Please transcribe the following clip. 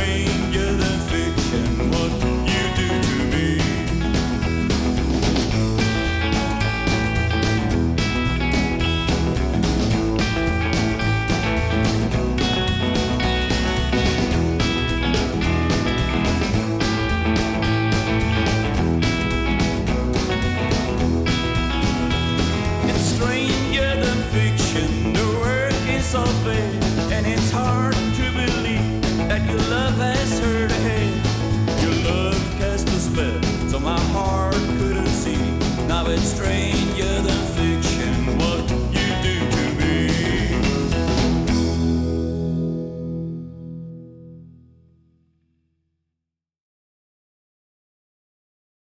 stranger than fiction, what you do to me. It's stranger than fiction, the work is so fake, and it's hard to believe that your love has hurt ahead. Your love cast a spell, so my heart couldn't see. Now it's strange.